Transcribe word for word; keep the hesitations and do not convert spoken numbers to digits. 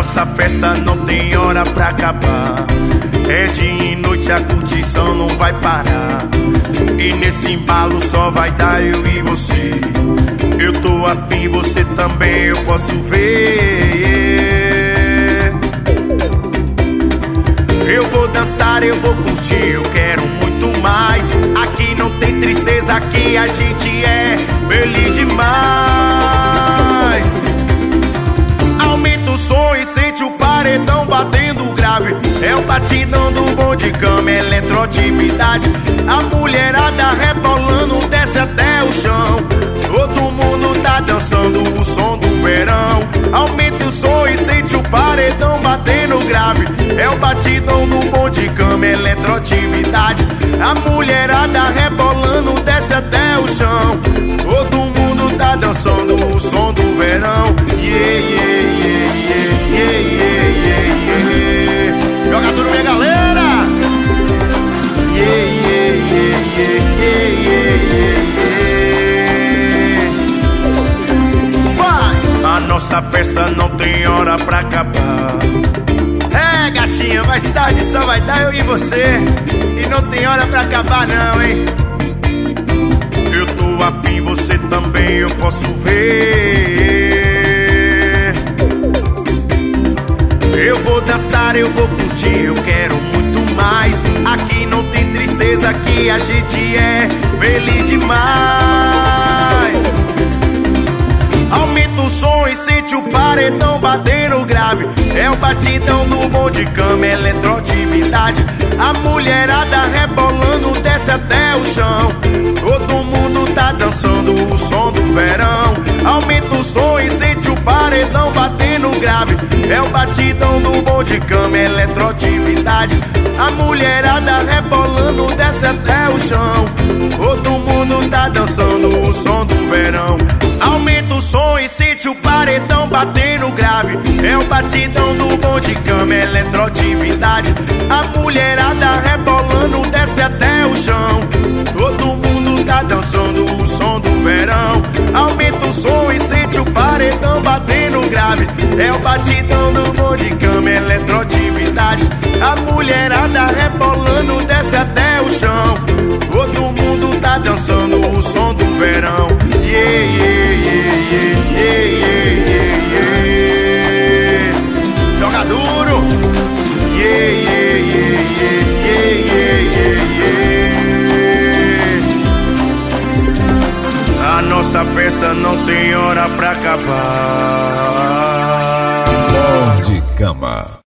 nossa festa não tem hora pra acabar. É dia e noite, a curtição não vai parar. E nesse embalo só vai dar eu e você. Eu tô afim, você também, eu posso ver. Eu vou dançar, eu vou curtir, eu quero muito mais. Aqui não tem tristeza, aqui a gente é feliz demais. Aumenta o som e sente o paredão batendo grave. É o batidão do bonde cama, eletroatividade. A mulherada rebolando, desce até o chão. Todo mundo tá dançando o som do verão. Aumenta o som e sente o paredão batendo grave. É o batidão do bonde cama, eletroatividade. A mulherada rebolando, desce até o chão. Todo mundo tá dançando o som do verão. Yeah, yeah, yeah, yeah, yeah, yeah, yeah. Joga duro, minha galera. Yeah, yeah, yeah, yeah, yeah, yeah, yeah. Vai! A nossa festa não tem hora pra acabar. É, gatinha, mais tarde só vai dar eu e você. E não tem hora pra acabar não, hein? Eu tô afim, você também, eu posso ver. Eu vou dançar, eu vou curtir, eu quero muito mais. Aqui não tem tristeza, aqui a gente é feliz demais. Aumenta o som e sente o paredão batendo grave. É o batidão do bonde cama, eletroatividade. A mulherada rebolando, desce até o chão. Todo mundo tá dançando o som do verão. Aumenta o som e sente o paredão batendo grave. É o batidão do bonde cama, eletroatividade. A mulherada rebolando, desce até o chão. Todo mundo tá dançando o som do verão. Aumenta o som e sente o paredão batendo grave. É o batidão do bonde cama, eletroatividade. A mulherada rebolando, desce até o chão. Todo mundo tá dançando o som do verão. Aumenta o som e sente o paredão batendo grave. É o batidão do bonde cama, eletroatividade. A mulherada rebolando, desce até o chão. Todo mundo tá dançando o som do verão. Yeah, yeah, yeah, yeah, yeah, yeah, yeah. Joga duro. Yeah, yeah, yeah, yeah, yeah, yeah, yeah. A nossa festa não tem hora pra acabar. Bonde Cama.